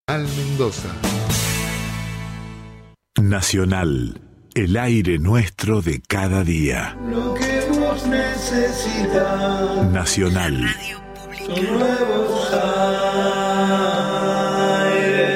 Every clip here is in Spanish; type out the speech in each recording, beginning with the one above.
Mendoza. Nacional, el aire nuestro de cada día. Lo que vos necesitas. Nacional. Son nuevos aires.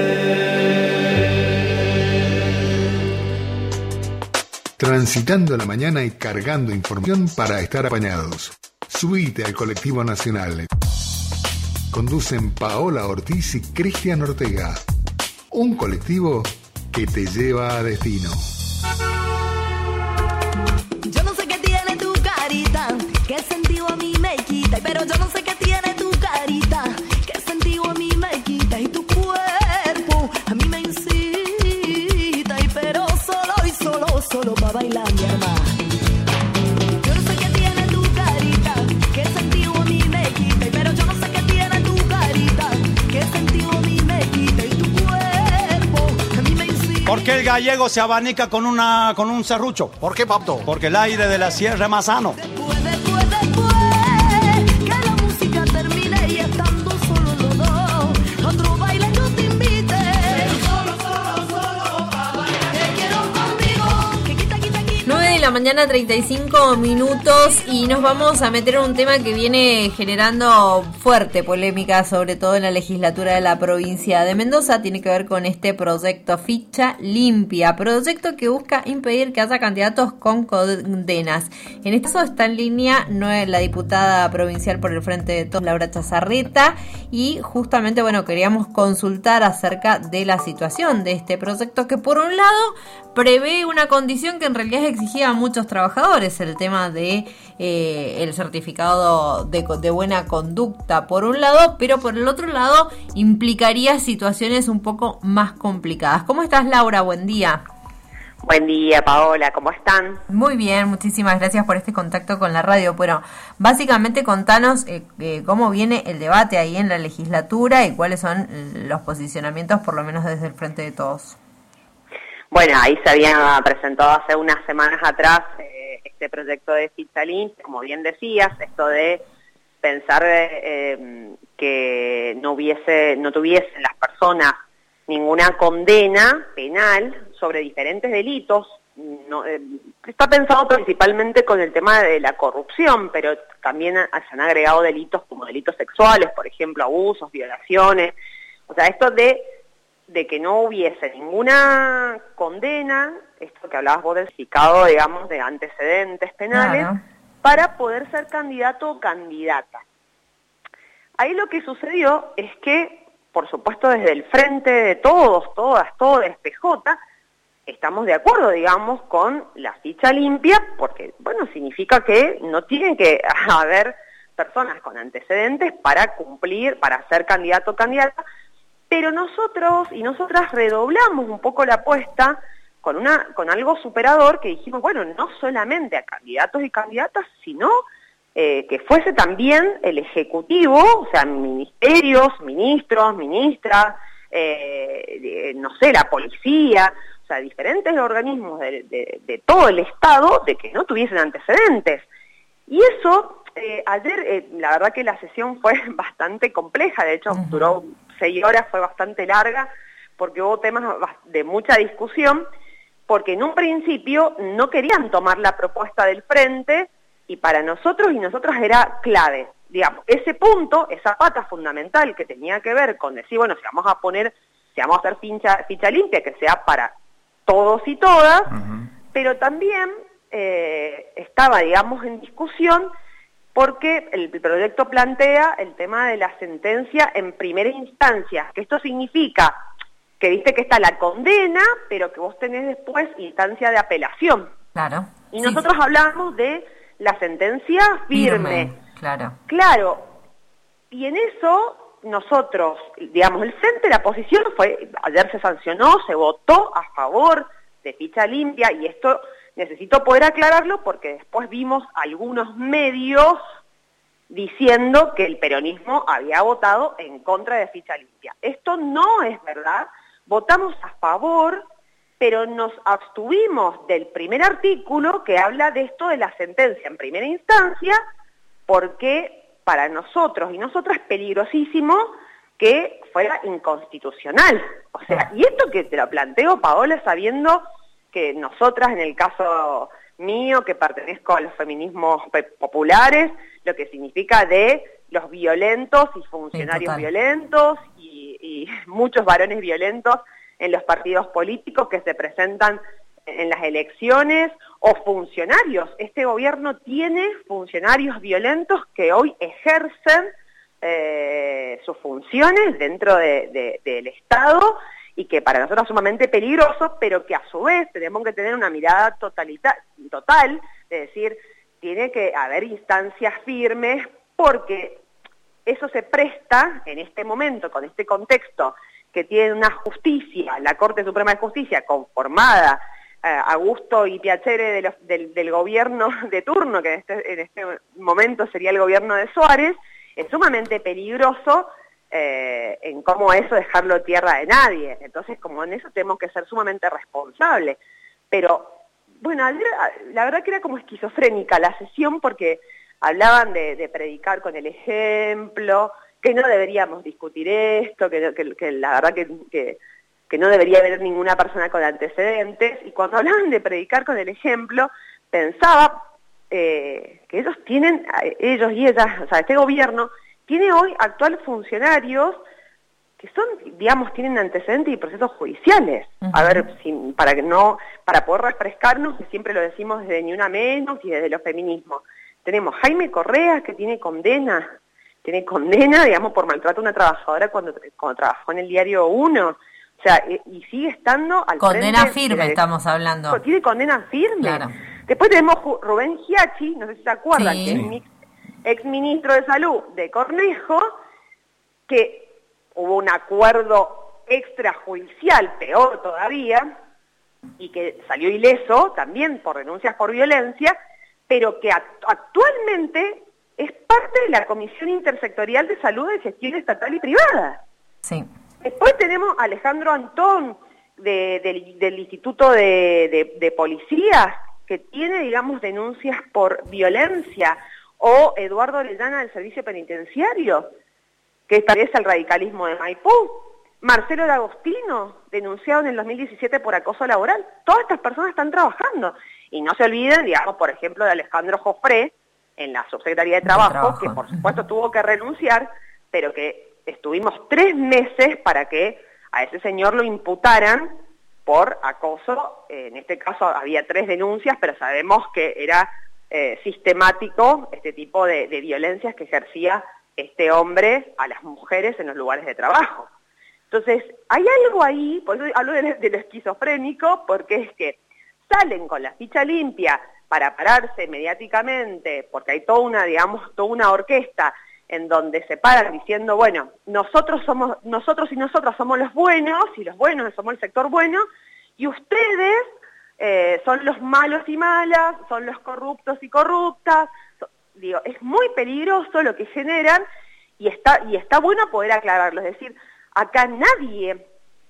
Transitando la mañana y cargando información para estar apañados. Subite al colectivo nacional. Conducen Paola Ortiz y Cristian Ortega. Un colectivo que te lleva a destino. Yo no sé qué tiene tu carita, qué sentido a mí me quita, pero yo no sé qué tiene tu carita, qué sentido a mí me quita, y tu cuerpo a mí me incita, y pero solo y solo pa' bailar, mi hermana. Yo no sé qué tiene tu carita, qué sentido a mí me quita, pero yo no sé qué tiene tu carita, qué sentido a mí me quita, y tu cuerpo a mí me incita. ¿Por qué el gallego se abanica con un serrucho? ¿Por qué, Papto? Porque el aire de la sierra es más sano. Después, que la música termine y estando solo los dos, otro baile yo te invite. Pero solo, pa' bailar. Te quiero conmigo. Que quita. 9 de la mañana, 35 minutos, y nos vamos a meter en un tema que viene generando fuerte polémica, sobre todo en la legislatura de la provincia de Mendoza. Tiene que ver con este proyecto Ficha Limpia, proyecto que busca impedir que haya candidatos con condenas. En este caso está en línea la diputada provincial por el Frente de Todos, Laura Chazarreta, y justamente, queríamos consultar acerca de la situación de este proyecto, que por un lado prevé una condición que en realidad exigía a muchos trabajadores, el tema de el certificado de buena conducta por un lado, pero por el otro lado implicaría situaciones un poco más complicadas. ¿Cómo estás, Laura? Buen día. Buen día, Paola, ¿cómo están? Muy bien, muchísimas gracias por este contacto con la radio. Bueno, básicamente contanos cómo viene el debate ahí en la legislatura y cuáles son los posicionamientos, por lo menos desde el Frente de Todos. Bueno, ahí se había presentado hace unas semanas atrás este proyecto de Ficha Limpia, como bien decías, esto de pensar que no tuviesen las personas ninguna condena penal sobre diferentes delitos. Está pensado principalmente con el tema de la corrupción, pero también se han agregado delitos como delitos sexuales, por ejemplo, abusos, violaciones. O sea, esto de que no hubiese ninguna condena, esto que hablabas vos del certificado, digamos, de antecedentes penales, claro, para poder ser candidato o candidata. Ahí lo que sucedió es que, por supuesto, desde el Frente de Todos, todas, PJ, estamos de acuerdo, digamos, con la ficha limpia, porque, significa que no tienen que haber personas con antecedentes para cumplir, para ser candidato o candidata, pero nosotros y nosotras redoblamos un poco la apuesta con algo superador, que dijimos, no solamente a candidatos y candidatas, sino que fuese también el Ejecutivo, o sea, ministerios, ministros, ministras, la policía, o sea, diferentes organismos de todo el Estado, de que no tuviesen antecedentes. Y eso, ayer, la verdad que la sesión fue bastante compleja, de hecho duró 6 horas, fue bastante larga, porque hubo temas de mucha discusión, porque en un principio no querían tomar la propuesta del Frente, y para nosotros y nosotras era clave, digamos, ese punto, esa pata fundamental que tenía que ver con decir, si vamos a hacer ficha limpia, que sea para todos y todas, pero también estaba, digamos, en discusión, porque el proyecto plantea el tema de la sentencia en primera instancia, que esto significa que viste que está la condena, pero que vos tenés después instancia de apelación. Claro. Y nosotros hablamos de la sentencia firme. Claro. Claro. Y en eso nosotros, digamos, el Frente, la posición fue, ayer se sancionó, se votó a favor de ficha limpia, y esto necesito poder aclararlo porque después vimos algunos medios diciendo que el peronismo había votado en contra de ficha limpia. Esto no es verdad, votamos a favor, pero nos abstuvimos del primer artículo que habla de esto de la sentencia en primera instancia, porque para nosotros y nosotras es peligrosísimo que fuera inconstitucional. O sea, y esto que te lo planteo, Paola, sabiendo que nosotras, en el caso mío, que pertenezco a los feminismos populares, lo que significa de los violentos y funcionarios violentos y muchos varones violentos en los partidos políticos que se presentan en las elecciones, o funcionarios. Este gobierno tiene funcionarios violentos que hoy ejercen sus funciones dentro del Estado, y que para nosotros es sumamente peligroso, pero que a su vez tenemos que tener una mirada total, de decir, tiene que haber instancias firmes, porque eso se presta en este momento, con este contexto, que tiene una justicia, la Corte Suprema de Justicia, conformada a gusto y piacere del gobierno de turno, que en este momento sería el gobierno de Suárez. Es sumamente peligroso en cómo eso dejarlo tierra de nadie. Entonces, como en eso tenemos que ser sumamente responsables. Pero, bueno, la verdad que era como esquizofrénica la sesión, porque hablaban de predicar con el ejemplo, que no deberíamos discutir esto, que la verdad que no debería haber ninguna persona con antecedentes. Y cuando hablaban de predicar con el ejemplo, pensaba que ellos y ellas, o sea, este gobierno tiene hoy actuales funcionarios que son, digamos, tienen antecedentes y procesos judiciales. A ver, para poder refrescarnos, que siempre lo decimos desde Ni Una Menos y desde los feminismos. Tenemos Jaime Correa, que tiene condena, digamos, por maltrato a una trabajadora cuando trabajó en el Diario 1. O sea, y sigue estando al condena frente firme, estamos hablando. Tiene condena firme. Claro. Después tenemos Rubén Giachi, no sé si se acuerdan, Sí. que es exministro de Salud de Cornejo, que hubo un acuerdo extrajudicial, peor todavía, y que salió ileso también por denuncias por violencia, pero que actualmente es parte de la Comisión Intersectorial de Salud de Gestión Estatal y Privada. Sí. Después tenemos a Alejandro Antón del Instituto de Policías, que tiene, digamos, denuncias por violencia, o Eduardo Orellana del Servicio Penitenciario, que pertenece al radicalismo de Maipú, Marcelo D'Agostino, denunciado en el 2017 por acoso laboral. Todas estas personas están trabajando. Y no se olviden, digamos, por ejemplo, de Alejandro Jofré, en la Subsecretaría de Trabajo, que por supuesto tuvo que renunciar, pero que estuvimos 3 meses para que a ese señor lo imputaran por acoso. En este caso había 3 denuncias, pero sabemos que era sistemático este tipo de violencias que ejercía este hombre a las mujeres en los lugares de trabajo. Entonces, hay algo ahí, por eso hablo de lo esquizofrénico, porque es que salen con la ficha limpia para pararse mediáticamente, porque hay toda una orquesta en donde se paran diciendo, bueno, nosotros y nosotras somos los buenos, y los buenos somos el sector bueno, y ustedes son los malos y malas, son los corruptos y corruptas. Digo, es muy peligroso lo que generan, y está bueno poder aclararlo. Es decir, acá nadie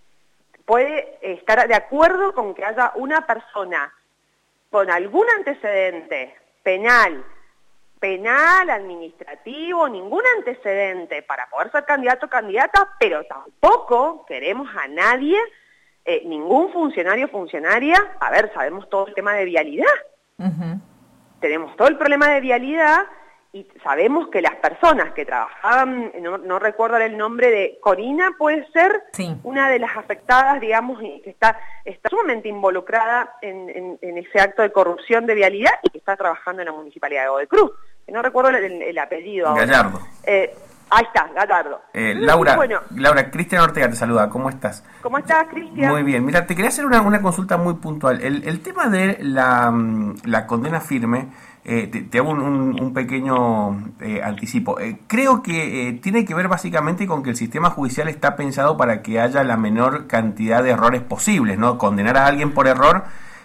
puede estar de acuerdo con que haya una persona con algún antecedente penal, administrativo, ningún antecedente para poder ser candidato o candidata, pero tampoco queremos a nadie, ningún funcionaria. A ver, sabemos todo el tema de vialidad. Tenemos todo el problema de vialidad, y sabemos que las personas que trabajaban, no recuerdo el nombre de Corina, puede ser, sí, una de las afectadas, digamos, y que está sumamente involucrada en ese acto de corrupción de vialidad, y que está trabajando en la Municipalidad de Godoy Cruz. No recuerdo el apellido ahora. Gallardo. Ahí está, Gallardo. Laura, Cristian Ortega te saluda, ¿cómo estás? ¿Cómo estás, Cristian? Muy bien, mira, te quería hacer una consulta muy puntual. El tema de la condena firme, te hago un pequeño anticipo. Creo que tiene que ver básicamente con que el sistema judicial está pensado para que haya la menor cantidad de errores posibles, ¿no? Condenar a alguien por error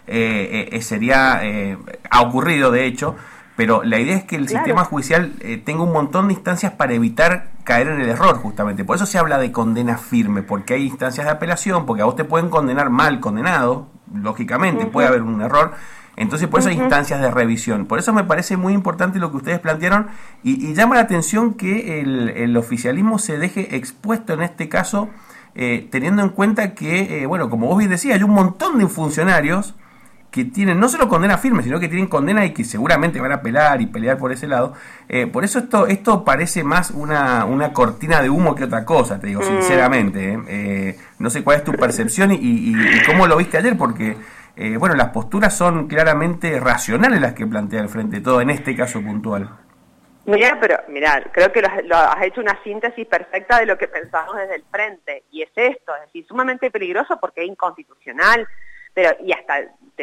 ha ocurrido de hecho, pero la idea es que el sistema judicial tenga un montón de instancias para evitar caer en el error, justamente. Por eso se habla de condena firme, porque hay instancias de apelación, porque a vos te pueden condenar mal condenado, lógicamente, puede haber un error, Entonces, por eso hay instancias de revisión. Por eso me parece muy importante lo que ustedes plantearon y llama la atención que el oficialismo se deje expuesto en este caso, teniendo en cuenta que, bueno, como vos bien decías, hay un montón de funcionarios que tienen no solo condena firme, sino que tienen condena y que seguramente van a apelar y pelear por ese lado. Por eso esto parece más una cortina de humo que otra cosa, te digo sinceramente. No sé cuál es tu percepción y cómo lo viste ayer, porque bueno, las posturas son claramente racionales las que plantea el Frente de Todo en este caso puntual. Mirá, creo que lo has hecho una síntesis perfecta de lo que pensamos desde el Frente, y es esto, es decir, sumamente peligroso porque es inconstitucional, pero y hasta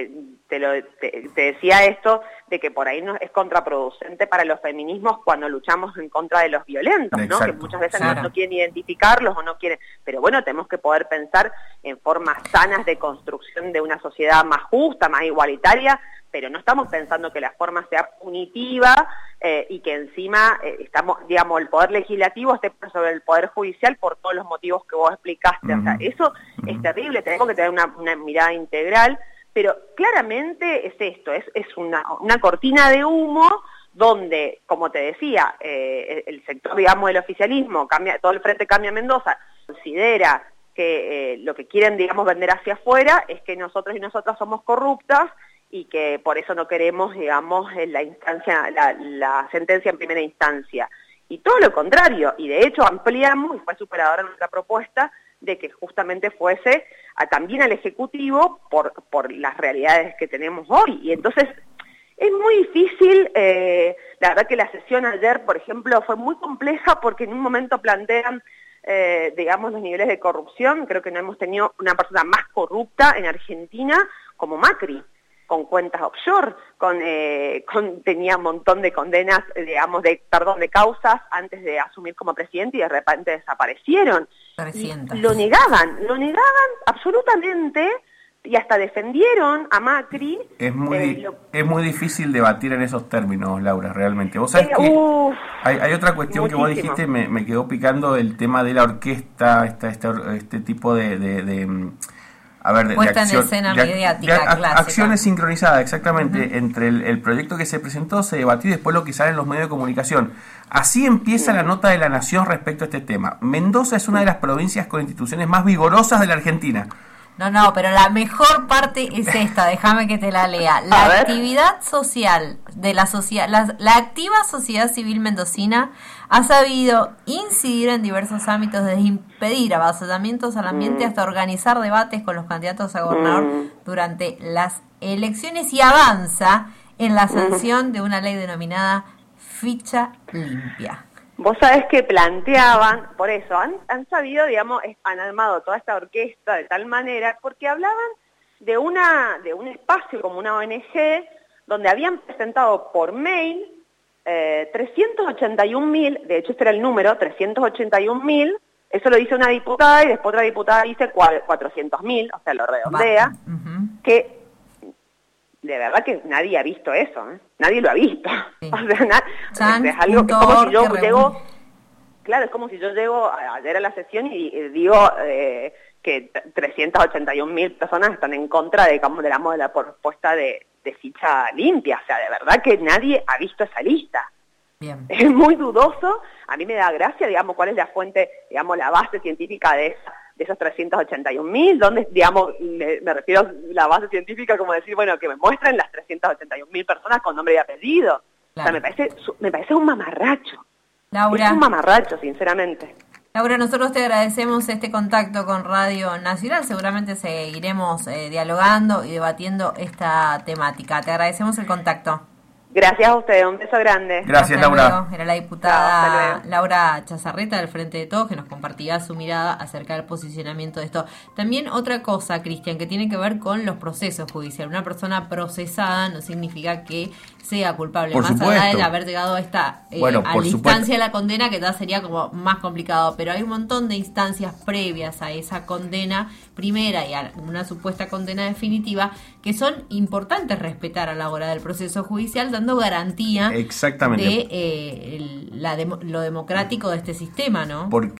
te decía esto de que por ahí no es contraproducente para los feminismos cuando luchamos en contra de los violentos, ¿no? Exacto, Que muchas veces no quieren identificarlos o no quieren, pero bueno, tenemos que poder pensar en formas sanas de construcción de una sociedad más justa, más igualitaria, pero no estamos pensando que la forma sea punitiva y que encima estamos, digamos, el poder legislativo esté sobre el poder judicial por todos los motivos que vos explicaste. O sea, eso es terrible, tenemos que tener una mirada integral, pero claramente es esto, es una cortina de humo donde, como te decía, el sector, digamos, del oficialismo, todo el Frente Cambia Mendoza, considera que lo que quieren, digamos, vender hacia afuera es que nosotros y nosotras somos corruptas y que por eso no queremos, digamos, la sentencia en primera instancia. Y todo lo contrario, y de hecho ampliamos, y fue superadora nuestra propuesta, de que justamente fuese también al Ejecutivo por las realidades que tenemos hoy. Y entonces es muy difícil, la verdad que la sesión ayer, por ejemplo, fue muy compleja porque en un momento plantean, digamos, los niveles de corrupción. Creo que no hemos tenido una persona más corrupta en Argentina como Macri, con cuentas offshore, tenía un montón de condenas, digamos, de causas antes de asumir como presidente y de repente desaparecieron. Lo negaban absolutamente y hasta defendieron a Macri. Es muy difícil debatir en esos términos, Laura, realmente. Vos sabés que hay otra cuestión que vos dijiste, me quedó picando el tema de la orquesta, este tipo de puesta en escena mediática clásica. Acciones sincronizadas, exactamente, entre el proyecto que se presentó, se debatió y después lo que sale en los medios de comunicación. Así empieza la nota de La Nación respecto a este tema. Mendoza es una de las provincias con instituciones más vigorosas de la Argentina. No, pero la mejor parte es esta, déjame que te la lea. La actividad social de la activa sociedad civil mendocina ha sabido incidir en diversos ámbitos, desde impedir avasallamientos al ambiente hasta organizar debates con los candidatos a gobernador durante las elecciones y avanza en la sanción de una ley denominada Ficha Limpia. Vos sabés que planteaban, por eso, han sabido, digamos, han armado toda esta orquesta de tal manera, porque hablaban de un espacio como una ONG, donde habían presentado por mail 381.000, de hecho este era el número, 381.000, eso lo dice una diputada y después otra diputada dice 400.000, o sea, lo redondea, que de verdad que nadie ha visto eso, nadie lo ha visto. Sí. O sea, es algo que como si yo llego, claro, es como si yo llego ayer a la sesión y digo que 381.000 personas están en contra de la propuesta de ficha limpia. O sea, de verdad que nadie ha visto esa lista. Bien. Es muy dudoso. A mí me da gracia, digamos, cuál es la fuente, digamos, la base científica de esos 381.000, donde, digamos, me refiero a la base científica como decir, bueno, que me muestren las 381.000 personas con nombre y apellido. Claro. O sea, me parece un mamarracho. Laura. Es un mamarracho, sinceramente. Laura, nosotros te agradecemos este contacto con Radio Nacional. Seguramente seguiremos dialogando y debatiendo esta temática. Te agradecemos el contacto. Gracias a ustedes, un beso grande. Gracias, Laura. Era la diputada Laura Chazarreta del Frente de Todos, que nos compartía su mirada acerca del posicionamiento de esto. También otra cosa, Cristian, que tiene que ver con los procesos judiciales. Una persona procesada no significa que sea culpable. Por más supuesto. allá de haber llegado a esta a la instancia de la condena, que ya sería como más complicado, pero hay un montón de instancias previas a esa condena primera y a una supuesta condena definitiva que son importantes respetar a la hora del proceso judicial, dando garantía exactamente de lo democrático de este sistema, ¿no? Porque